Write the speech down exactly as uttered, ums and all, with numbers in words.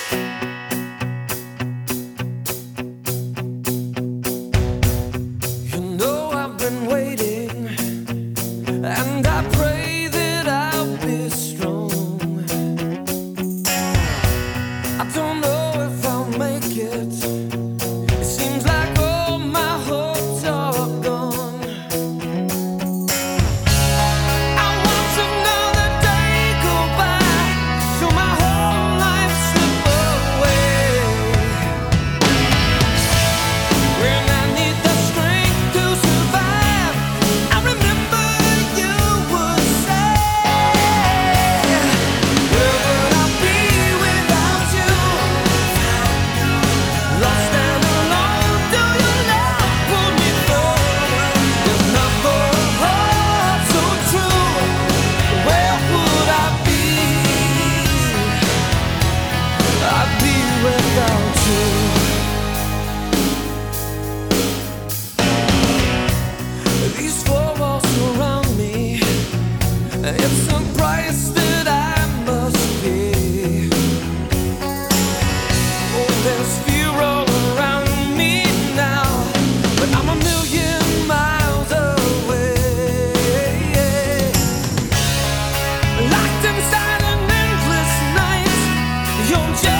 You know I've been waiting, and I pray that I'll be strong. I don't know if I'll make it. It seems like all my hopes are gone. I watch another day go by, so my whole life slip away. When I need the strength to survive, I remember you would say, where would I be without you? Lost and alone, do your love pull me through? If not for a heart so true, where would I be? I'd be without you. These four walls surround me. It's a price that I must pay. Oh, there's fear all around me now, but I'm a million miles away. Locked inside an endless night, you're just